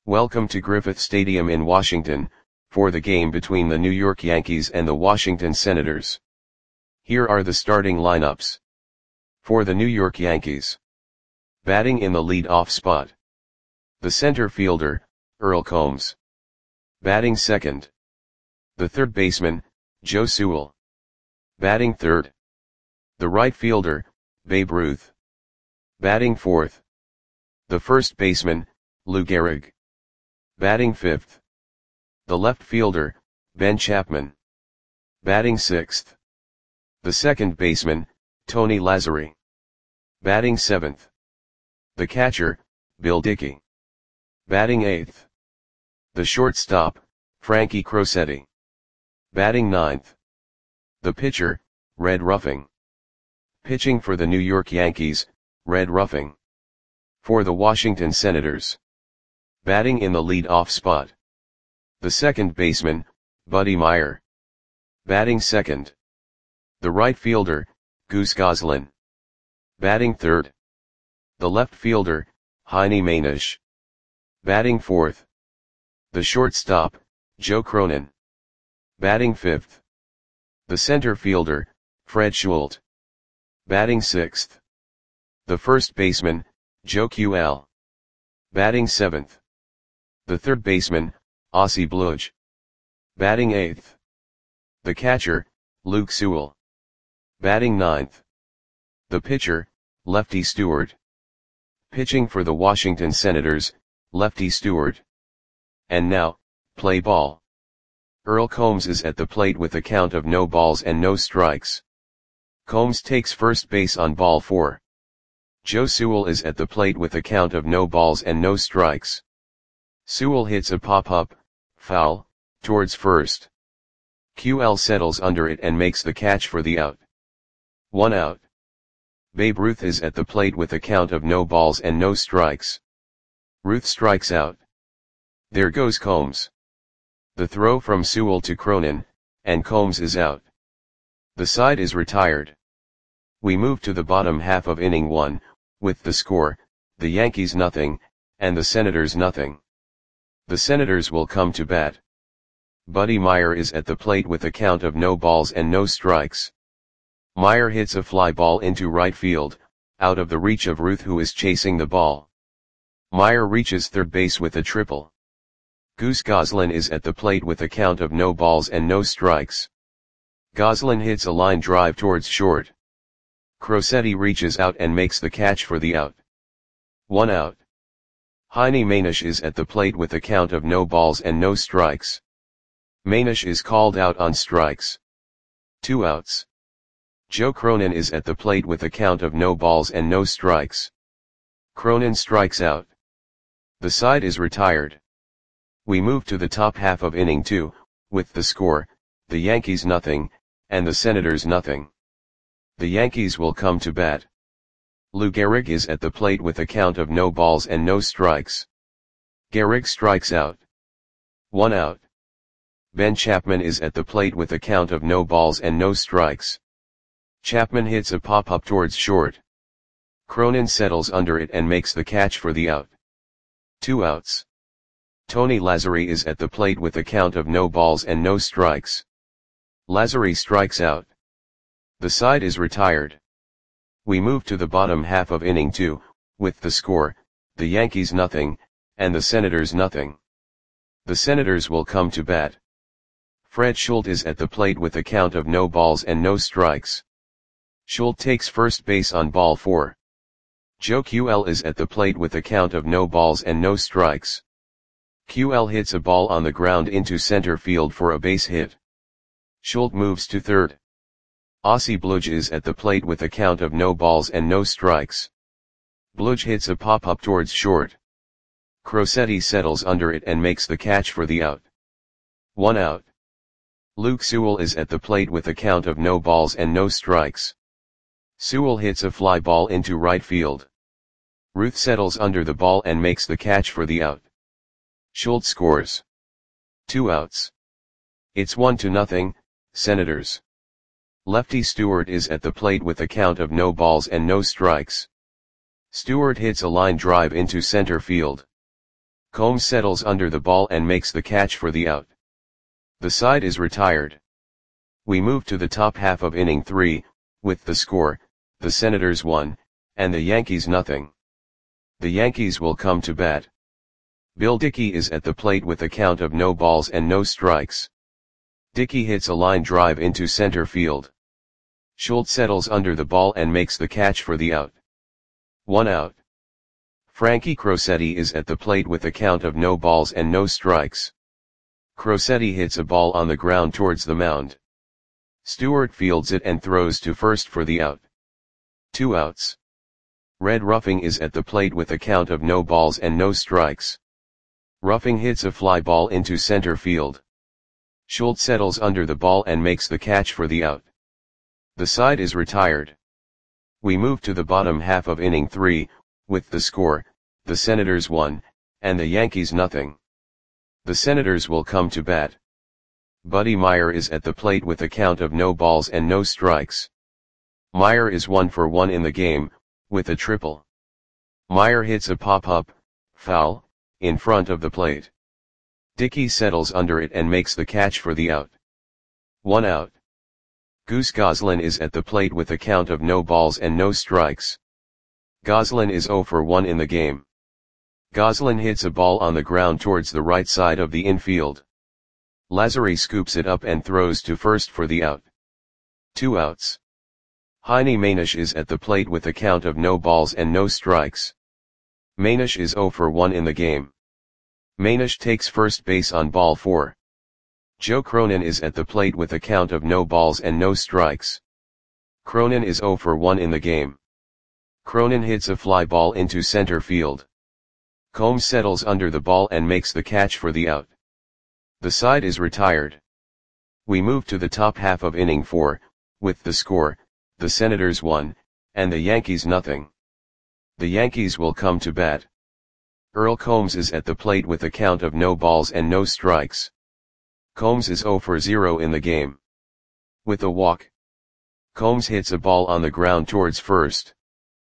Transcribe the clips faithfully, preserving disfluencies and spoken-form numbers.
Welcome to Griffith Stadium in Washington, for the game between the New York Yankees and the Washington Senators. Here are the starting lineups. For the New York Yankees. Batting in the lead-off spot. The center fielder, Earl Combs. Batting second. The third baseman, Joe Sewell. Batting third. The right fielder, Babe Ruth. Batting fourth. The first baseman, Lou Gehrig. Batting fifth. The left fielder, Ben Chapman. Batting sixth. The second baseman, Tony Lazzeri. Batting seventh. The catcher, Bill Dickey. Batting eighth. The shortstop, Frankie Crosetti. Batting ninth. The pitcher, Red Ruffing. Pitching for the New York Yankees, Red Ruffing. For the Washington Senators. Batting in the lead-off spot. The second baseman, Buddy Meyer. Batting second. The right fielder, Goose Goslin. Batting third. The left fielder, Heine Manish. Batting fourth. The shortstop, Joe Cronin. Batting fifth. The center fielder, Fred Schultz. Batting sixth. The first baseman, Joe Q L. Batting seventh. The third baseman, Ossie Bluge. Batting eighth. The catcher, Luke Sewell. Batting ninth. The pitcher, Lefty Stewart. Pitching for the Washington Senators, Lefty Stewart. And now, play ball. Earl Combs is at the plate with a count of no balls and no strikes. Combs takes first base on ball four. Joe Sewell is at the plate with a count of no balls and no strikes. Sewell hits a pop-up, foul, towards first. Q L settles under it and makes the catch for the out. One out. Babe Ruth is at the plate with a count of no balls and no strikes. Ruth strikes out. There goes Combs. The throw from Sewell to Cronin, and Combs is out. The side is retired. We move to the bottom half of inning one, with the score, the Yankees nothing, and the Senators nothing. The Senators will come to bat. Buddy Meyer is at the plate with a count of no balls and no strikes. Meyer hits a fly ball into right field, out of the reach of Ruth, who is chasing the ball. Meyer reaches third base with a triple. Goose Goslin is at the plate with a count of no balls and no strikes. Goslin hits a line drive towards short. Crosetti reaches out and makes the catch for the out. One out. Heine Manish is at the plate with a count of no balls and no strikes. Manish is called out on strikes. Two outs. Joe Cronin is at the plate with a count of no balls and no strikes. Cronin strikes out. The side is retired. We move to the top half of inning two, with the score, the Yankees nothing, and the Senators nothing. The Yankees will come to bat. Lou Gehrig is at the plate with a count of no balls and no strikes. Gehrig strikes out. One out. Ben Chapman is at the plate with a count of no balls and no strikes. Chapman hits a pop-up towards short. Cronin settles under it and makes the catch for the out. Two outs. Tony Lazzeri is at the plate with a count of no balls and no strikes. Lazzeri strikes out. The side is retired. We move to the bottom half of inning two, with the score, the Yankees nothing, and the Senators nothing. The Senators will come to bat. Fred Schultz is at the plate with a count of no balls and no strikes. Schultz takes first base on ball four. Joe Q L is at the plate with a count of no balls and no strikes. Q L hits a ball on the ground into center field for a base hit. Schultz moves to third. Ossie Bluge is at the plate with a count of no balls and no strikes. Bluge hits a pop-up towards short. Crosetti settles under it and makes the catch for the out. One out. Luke Sewell is at the plate with a count of no balls and no strikes. Sewell hits a fly ball into right field. Ruth settles under the ball and makes the catch for the out. Schultz scores. Two outs. It's one to nothing, Senators. Lefty Stewart is at the plate with a count of no balls and no strikes. Stewart hits a line drive into center field. Combs settles under the ball and makes the catch for the out. The side is retired. We move to the top half of inning three, with the score, the Senators one, and the Yankees nothing. The Yankees will come to bat. Bill Dickey is at the plate with a count of no balls and no strikes. Dickey hits a line drive into center field. Schultz settles under the ball and makes the catch for the out. One out. Frankie Crosetti is at the plate with a count of no balls and no strikes. Crosetti hits a ball on the ground towards the mound. Stewart fields it and throws to first for the out. Two outs. Red Ruffing is at the plate with a count of no balls and no strikes. Ruffing hits a fly ball into center field. Schultz settles under the ball and makes the catch for the out. The side is retired. We move to the bottom half of inning three, with the score, the Senators one, and the Yankees nothing. The Senators will come to bat. Buddy Meyer is at the plate with a count of no balls and no strikes. Meyer is one for one in the game, with a triple. Meyer hits a pop-up, foul, in front of the plate. Dickey settles under it and makes the catch for the out. One out. Goose Goslin is at the plate with a count of no balls and no strikes. Goslin is zero for one in the game. Goslin hits a ball on the ground towards the right side of the infield. Lazary scoops it up and throws to first for the out. Two outs. Heine Manish is at the plate with a count of no balls and no strikes. Manish is zero for one in the game. Manish takes first base on ball four. Joe Cronin is at the plate with a count of no balls and no strikes. Cronin is zero for one in the game. Cronin hits a fly ball into center field. Combs settles under the ball and makes the catch for the out. The side is retired. We move to the top half of inning four, with the score, the Senators one, and the Yankees nothing. The Yankees will come to bat. Earl Combs is at the plate with a count of no balls and no strikes. Combs is zero for zero in the game. With a walk. Combs hits a ball on the ground towards first.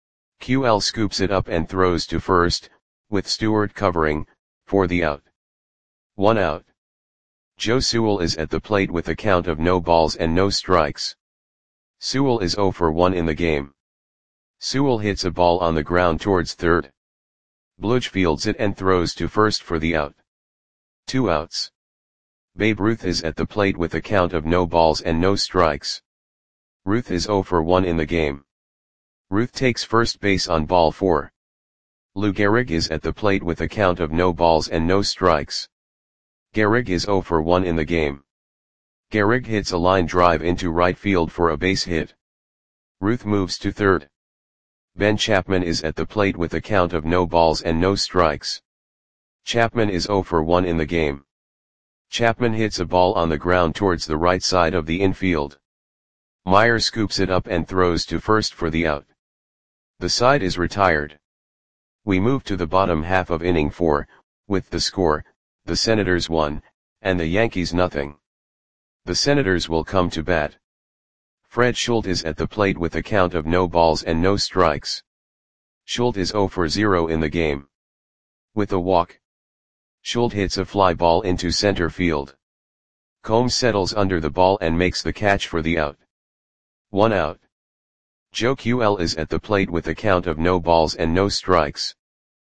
Q L scoops it up and throws to first, with Stewart covering, for the out. One out. Joe Sewell is at the plate with a count of no balls and no strikes. Sewell is zero for one in the game. Sewell hits a ball on the ground towards third. Bludge fields it and throws to first for the out. Two outs. Babe Ruth is at the plate with a count of no balls and no strikes. Ruth is zero for one in the game. Ruth takes first base on ball four. Lou Gehrig is at the plate with a count of no balls and no strikes. Gehrig is zero for one in the game. Gehrig hits a line drive into right field for a base hit. Ruth moves to third. Ben Chapman is at the plate with a count of no balls and no strikes. Chapman is zero for one in the game. Chapman hits a ball on the ground towards the right side of the infield. Meyer scoops it up and throws to first for the out. The side is retired. We move to the bottom half of inning four, with the score, the Senators one, and the Yankees nothing. The Senators will come to bat. Fred Schultz is at the plate with a count of no balls and no strikes. Schultz is zero for zero in the game. With a walk. Schultz hits a fly ball into center field. Combs settles under the ball and makes the catch for the out. One out. Joe Q L is at the plate with a count of no balls and no strikes.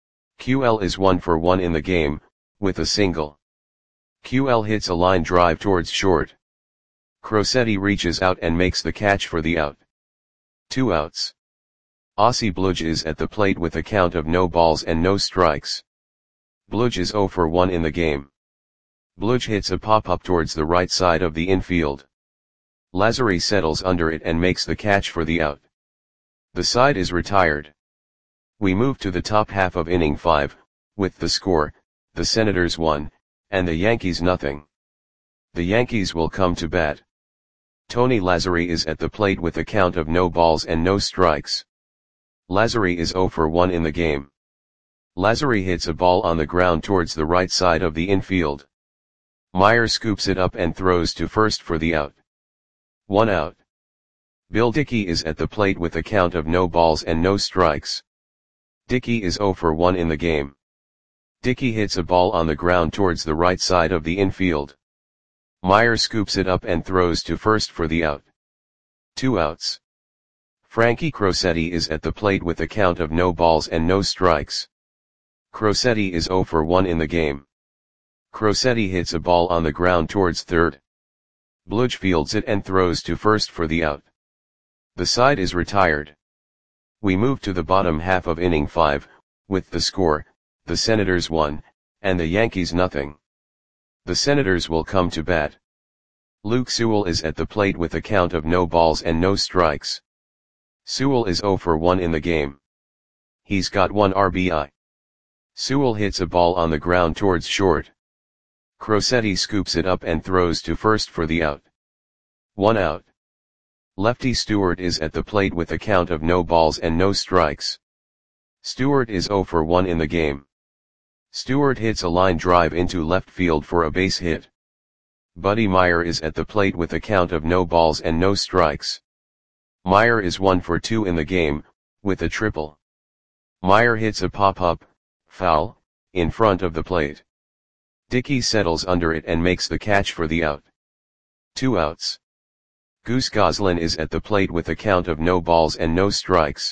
Q L is one for one in the game, with a single. Q L hits a line drive towards short. Crosetti reaches out and makes the catch for the out. Two outs. Ossie Bludge is at the plate with a count of no balls and no strikes. Bludge is zero for one in the game. Bludge hits a pop-up towards the right side of the infield. Lazary settles under it and makes the catch for the out. The side is retired. We move to the top half of inning five, with the score, the Senators one, and the Yankees nothing. The Yankees will come to bat. Tony Lazary is at the plate with a count of no balls and no strikes. Lazary is zero for one in the game. Lazary hits a ball on the ground towards the right side of the infield. Meyer scoops it up and throws to first for the out. One out. Bill Dickey is at the plate with a count of no balls and no strikes. Dickey is zero for one in the game. Dickey hits a ball on the ground towards the right side of the infield. Meyer scoops it up and throws to first for the out. Two outs. Frankie Crosetti is at the plate with a count of no balls and no strikes. Crosetti is oh for one in the game. Crosetti hits a ball on the ground towards third. Bludge fields it and throws to first for the out. The side is retired. We move to the bottom half of inning five, with the score, the Senators one, and the Yankees nothing. The Senators will come to bat. Luke Sewell is at the plate with a count of no balls and no strikes. Sewell is oh for one in the game. He's got one R B I. Sewell hits a ball on the ground towards short. Crosetti scoops it up and throws to first for the out. One out. Lefty Stewart is at the plate with a count of no balls and no strikes. Stewart is oh for one in the game. Stewart hits a line drive into left field for a base hit. Buddy Meyer is at the plate with a count of no balls and no strikes. Meyer is one for two in the game, with a triple. Meyer hits a pop-up, foul, in front of the plate. Dickey settles under it and makes the catch for the out. Two outs. Goose Goslin is at the plate with a count of no balls and no strikes.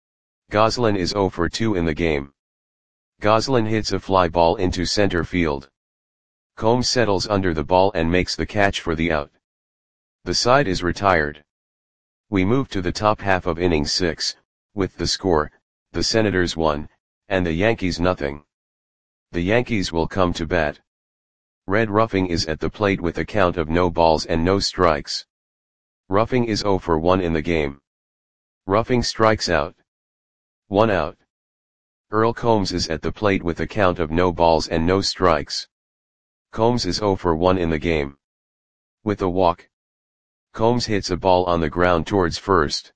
Goslin is oh for two in the game. Goslin hits a fly ball into center field. Combs settles under the ball and makes the catch for the out. The side is retired. We move to the top half of inning six, with the score, the Senators one, and the Yankees nothing. The Yankees will come to bat. Red Ruffing is at the plate with a count of no balls and no strikes. Ruffing is oh for one in the game. Ruffing strikes out. One out. Earl Combs is at the plate with a count of no balls and no strikes. Combs is oh for one in the game. With a walk. Combs hits a ball on the ground towards first.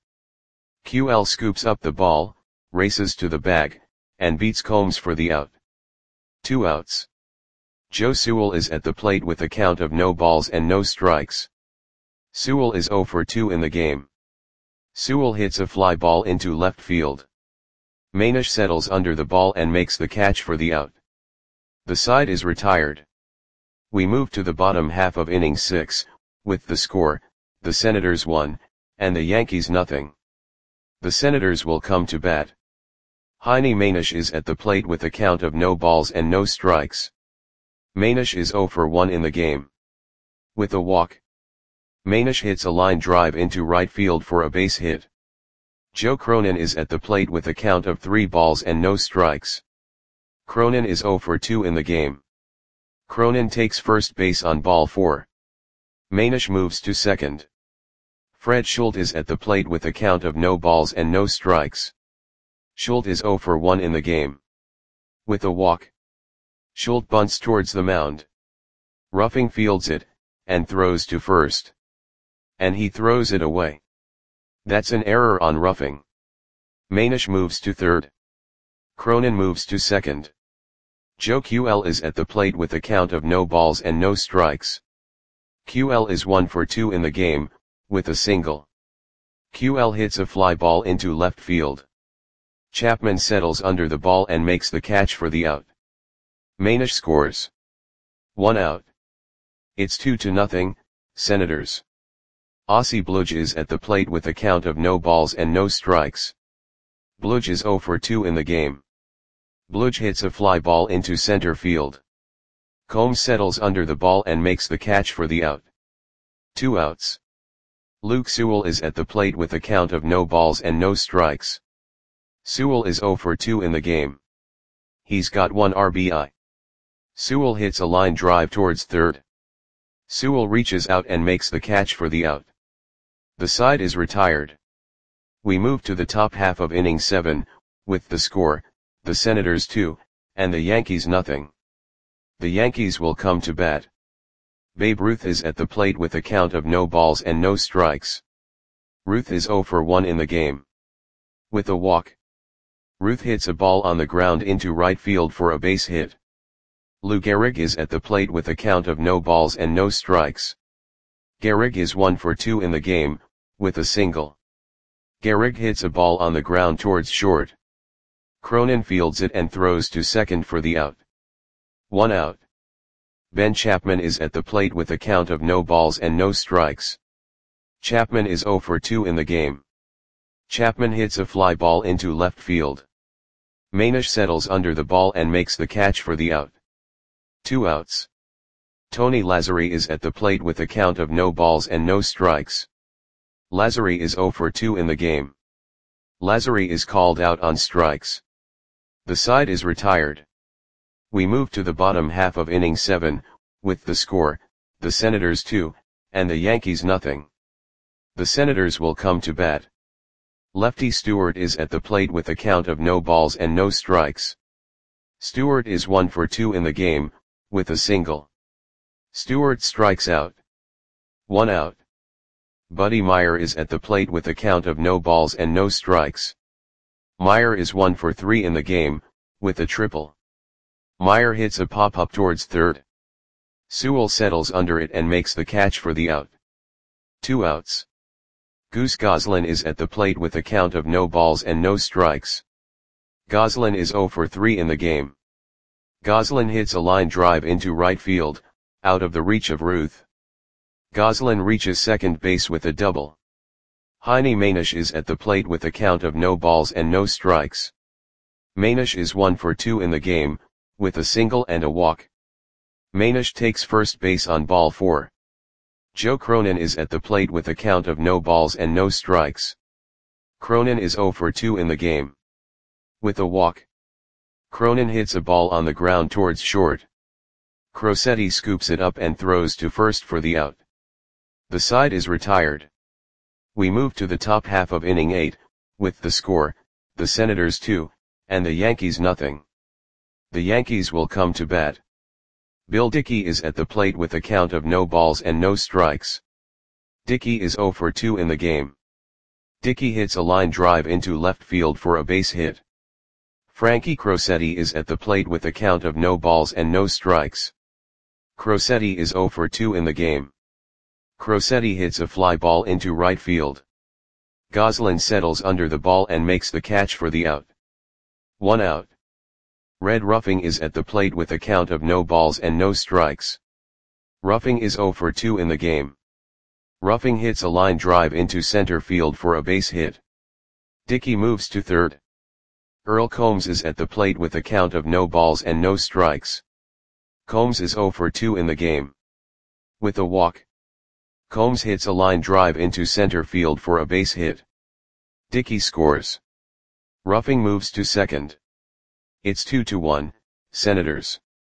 Q L scoops up the ball, races to the bag, and beats Combs for the out. Two outs. Joe Sewell is at the plate with a count of no balls and no strikes. Sewell is oh for two in the game. Sewell hits a fly ball into left field. Manish settles under the ball and makes the catch for the out. The side is retired. We move to the bottom half of inning six, with the score, the Senators one, and the Yankees nothing. The Senators will come to bat. Heine Manish is at the plate with a count of no balls and no strikes. Manish is oh for one in the game. With a walk. Manish hits a line drive into right field for a base hit. Joe Cronin is at the plate with a count of three balls and no strikes. Cronin is oh for two in the game. Cronin takes first base on ball four. Manish moves to second. Fred Schultz is at the plate with a count of no balls and no strikes. Schultz is oh for one in the game. With a walk. Schultz bunts towards the mound. Ruffing fields it, and throws to first. And he throws it away. That's an error on Ruffing. Manish moves to third. Cronin moves to second. Joe Q L is at the plate with a count of no balls and no strikes. Q L is one for two in the game, with a single. Q L hits a fly ball into left field. Chapman settles under the ball and makes the catch for the out. Manish scores. One out. It's two to nothing, Senators. Ossie Bludge is at the plate with a count of no balls and no strikes. Bludge is oh for two in the game. Bludge hits a fly ball into center field. Combs settles under the ball and makes the catch for the out. Two outs. Luke Sewell is at the plate with a count of no balls and no strikes. Sewell is oh for two in the game. He's got one R B I. Sewell hits a line drive towards third. Sewell reaches out and makes the catch for the out. The side is retired. We move to the top half of inning seven, with the score, the Senators two, and the Yankees nothing. The Yankees will come to bat. Babe Ruth is at the plate with a count of no balls and no strikes. Ruth is oh for one in the game. With a walk. Ruth hits a ball on the ground into right field for a base hit. Lou Gehrig is at the plate with a count of no balls and no strikes. Gehrig is one for two in the game, with a single. Gehrig hits a ball on the ground towards short. Cronin fields it and throws to second for the out. One out. Ben Chapman is at the plate with a count of no balls and no strikes. Chapman is oh for two in the game. Chapman hits a fly ball into left field. Manish settles under the ball and makes the catch for the out. Two outs. Tony Lazzeri is at the plate with a count of no balls and no strikes. Lazzeri is oh for two in the game. Lazzeri is called out on strikes. The side is retired. We move to the bottom half of inning seven, with the score, the Senators two, and the Yankees nothing. The Senators will come to bat. Lefty Stewart is at the plate with a count of no balls and no strikes. Stewart is one for two in the game, with a single. Stewart strikes out. One out. Buddy Meyer is at the plate with a count of no balls and no strikes. Meyer is one for three in the game, with a triple. Meyer hits a pop-up towards third. Sewell settles under it and makes the catch for the out. Two outs. Goose Goslin is at the plate with a count of no balls and no strikes. Goslin is oh for three in the game. Goslin hits a line drive into right field, out of the reach of Ruth. Goslin reaches second base with a double. Heine Manish is at the plate with a count of no balls and no strikes. Manish is one for two in the game, with a single and a walk. Manish takes first base on ball four. Joe Cronin is at the plate with a count of no balls and no strikes. Cronin is oh for two in the game. With a walk. Cronin hits a ball on the ground towards short. Crosetti scoops it up and throws to first for the out. The side is retired. We move to the top half of inning eight, with the score, the Senators two, and the Yankees nothing. The Yankees will come to bat. Bill Dickey is at the plate with a count of no balls and no strikes. Dickey is oh for two in the game. Dickey hits a line drive into left field for a base hit. Frankie Crosetti is at the plate with a count of no balls and no strikes. Crosetti is oh for two in the game. Crosetti hits a fly ball into right field. Goslin settles under the ball and makes the catch for the out. One out. Red Ruffing is at the plate with a count of no balls and no strikes. Ruffing is oh for two in the game. Ruffing hits a line drive into center field for a base hit. Dickey moves to third. Earl Combs is at the plate with a count of no balls and no strikes. Combs is oh for two in the game. With a walk. Combs hits a line drive into center field for a base hit. Dickey scores. Ruffing moves to second. It's two to one, Senators.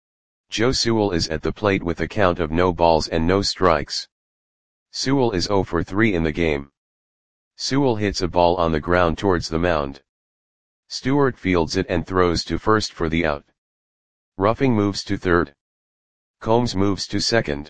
Joe Sewell is at the plate with a count of no balls and no strikes. Sewell is oh for three in the game. Sewell hits a ball on the ground towards the mound. Stewart fields it and throws to first for the out. Ruffing moves to third. Combs moves to second.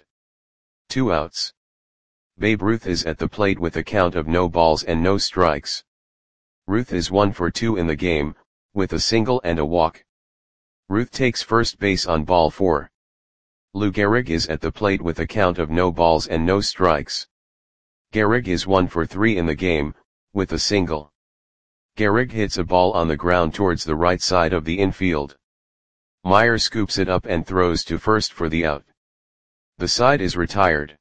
Two outs. Babe Ruth is at the plate with a count of no balls and no strikes. Ruth is one for two in the game, with a single and a walk. Ruth takes first base on ball four. Lou Gehrig is at the plate with a count of no balls and no strikes. Gehrig is one for three in the game, with a single. Gehrig hits a ball on the ground towards the right side of the infield. Meyer scoops it up and throws to first for the out. The side is retired.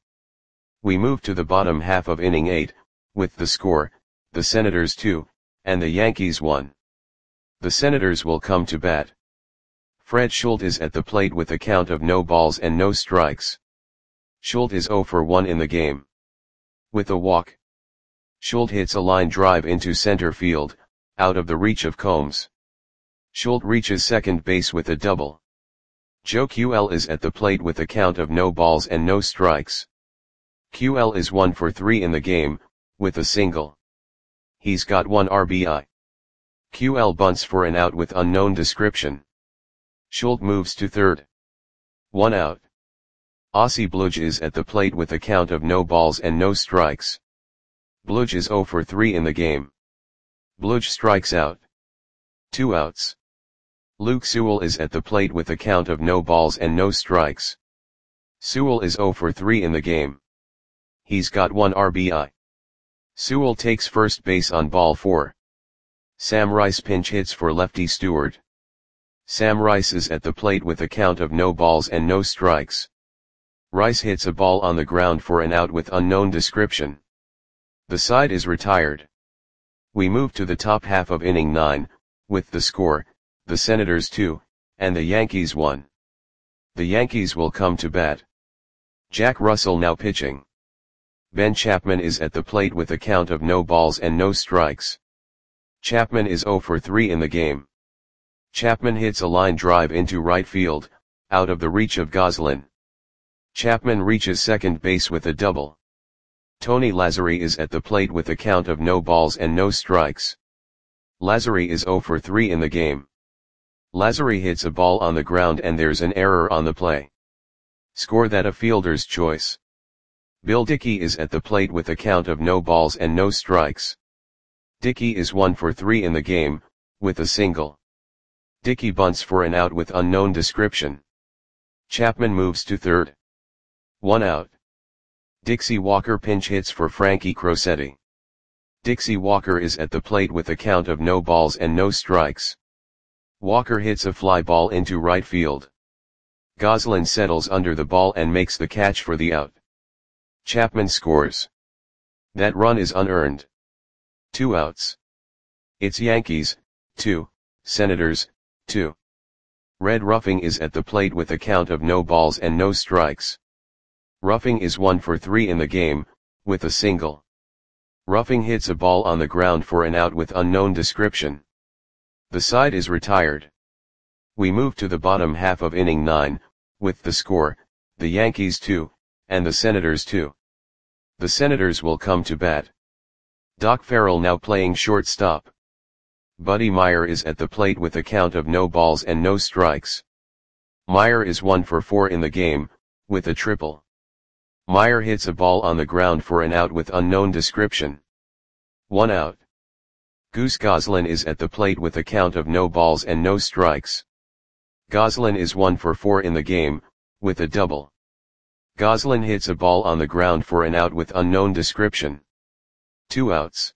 We move to the bottom half of inning eight, with the score, the Senators two, and the Yankees one. The Senators will come to bat. Fred Schultz is at the plate with a count of no balls and no strikes. Schultz is oh for one in the game. With a walk. Schultz hits a line drive into center field, out of the reach of Combs. Schultz reaches second base with a double. Joe Q L is at the plate with a count of no balls and no strikes. Q L is one for three in the game, with a single. He's got one R B I. Q L bunts for an out with unknown description. Schultz moves to third. One out. Ossie Bludge is at the plate with a count of no balls and no strikes. Bludge is oh for three in the game. Bludge strikes out. Two outs. Luke Sewell is at the plate with a count of no balls and no strikes. Sewell is oh for three in the game. He's got one R B I. Sewell takes first base on ball four. Sam Rice pinch hits for lefty Stewart. Sam Rice is at the plate with a count of no balls and no strikes. Rice hits a ball on the ground for an out with unknown description. The side is retired. We move to the top half of inning nine, with the score, the Senators two, and the Yankees one. The Yankees will come to bat. Jack Russell now pitching. Ben Chapman is at the plate with a count of no balls and no strikes. Chapman is oh for three in the game. Chapman hits a line drive into right field, out of the reach of Goslin. Chapman reaches second base with a double. Tony Lazzeri is at the plate with a count of no balls and no strikes. Lazzeri is oh for three in the game. Lazzeri hits a ball on the ground and there's an error on the play. Score that a fielder's choice. Bill Dickey is at the plate with a count of no balls and no strikes. Dickey is one for three in the game, with a single. Dickey bunts for an out with unknown description. Chapman moves to third. One out. Dixie Walker pinch hits for Frankie Crosetti. Dixie Walker is at the plate with a count of no balls and no strikes. Walker hits a fly ball into right field. Goslin settles under the ball and makes the catch for the out. Chapman scores. That run is unearned. Two outs. It's Yankees, two, Senators, two. Red Ruffing is at the plate with a count of no balls and no strikes. Ruffing is one for three in the game, with a single. Ruffing hits a ball on the ground for an out with unknown description. The side is retired. We move to the bottom half of inning nine, with the score, the Yankees two, and the Senators two. The Senators will come to bat. Doc Farrell now playing shortstop. Buddy Meyer is at the plate with a count of no balls and no strikes. Meyer is one for four in the game, with a triple. Meyer hits a ball on the ground for an out with unknown description. One out. Goose Goslin is at the plate with a count of no balls and no strikes. Goslin is one for four in the game, with a double. Goslin hits a ball on the ground for an out with unknown description. Two outs.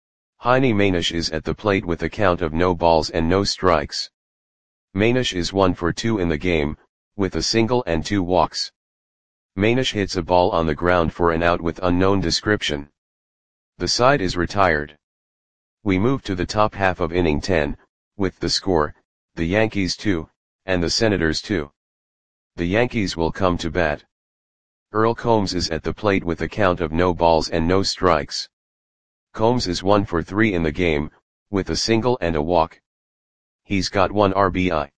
Heine Manish is at the plate with a count of no balls and no strikes. Manish is one for two in the game, with a single and two walks. Manish hits a ball on the ground for an out with unknown description. The side is retired. We move to the top half of inning ten, with the score, the Yankees two, and the Senators two. The Yankees will come to bat. Earl Combs is at the plate with a count of no balls and no strikes. Combs is one for three in the game, with a single and a walk. He's got one R B I.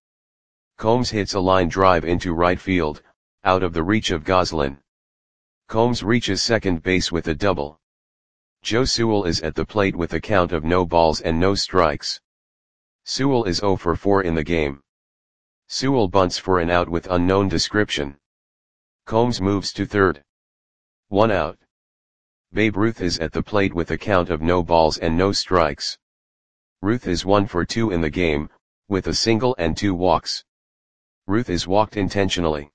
Combs hits a line drive into right field, out of the reach of Goslin. Combs reaches second base with a double. Joe Sewell is at the plate with a count of no balls and no strikes. Sewell is oh for four in the game. Sewell bunts for an out with unknown description. Combs moves to third. One out. Babe Ruth is at the plate with a count of no balls and no strikes. Ruth is one for two in the game, with a single and two walks. Ruth is walked intentionally.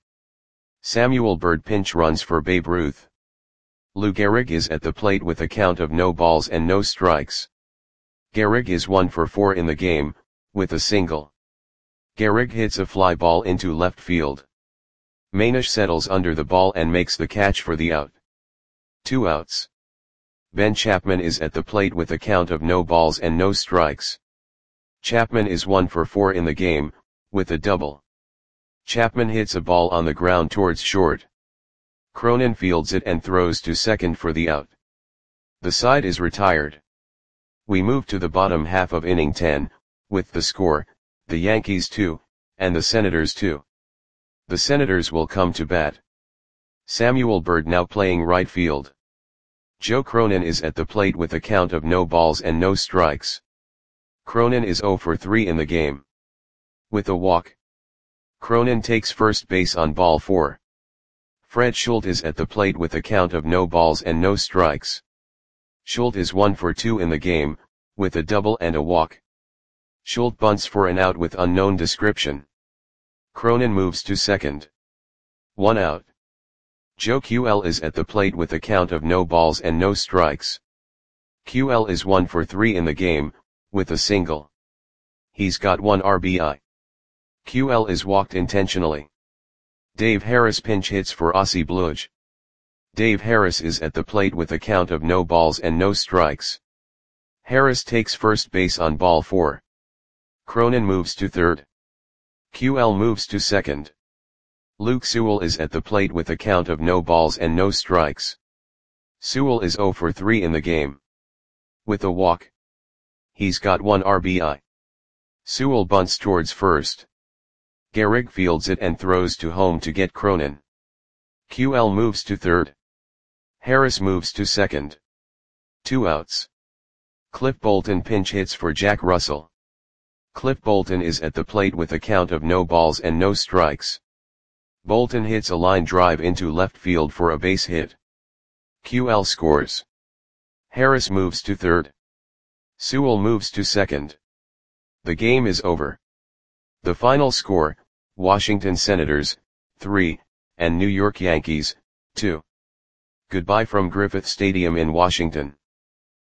Samuel Bird pinch runs for Babe Ruth. Lou Gehrig is at the plate with a count of no balls and no strikes. Gehrig is one for four in the game, with a single. Gehrig hits a fly ball into left field. Manish settles under the ball and makes the catch for the out. Two outs. Ben Chapman is at the plate with a count of no balls and no strikes. Chapman is one for four in the game, with a double. Chapman hits a ball on the ground towards short. Cronin fields it and throws to second for the out. The side is retired. We move to the bottom half of inning ten, with the score, the Yankees two, and the Senators two. The Senators will come to bat. Samuel Bird now playing right field. Joe Cronin is at the plate with a count of no balls and no strikes. Cronin is oh for three in the game. With a walk. Cronin takes first base on ball four. Fred Schultz is at the plate with a count of no balls and no strikes. Schultz is one for two in the game, with a double and a walk. Schultz bunts for an out with unknown description. Cronin moves to second. One out. Joe Q L is at the plate with a count of no balls and no strikes. Q L is one for three in the game, with a single. He's got one R B I. Q L is walked intentionally. Dave Harris pinch hits for Aussie Blues. Dave Harris is at the plate with a count of no balls and no strikes. Harris takes first base on ball four. Cronin moves to third. Q L moves to second. Luke Sewell is at the plate with a count of no balls and no strikes. Sewell is zero for three in the game. With a walk. He's got one R B I. Sewell bunts towards first. Gehrig fields it and throws to home to get Cronin. Q L moves to third. Harris moves to second. Two outs. Cliff Bolton pinch hits for Jack Russell. Cliff Bolton is at the plate with a count of no balls and no strikes. Bolton hits a line drive into left field for a base hit. Q L scores. Harris moves to third. Sewell moves to second. The game is over. The final score, Washington Senators, three, and New York Yankees, two. Goodbye from Griffith Stadium in Washington.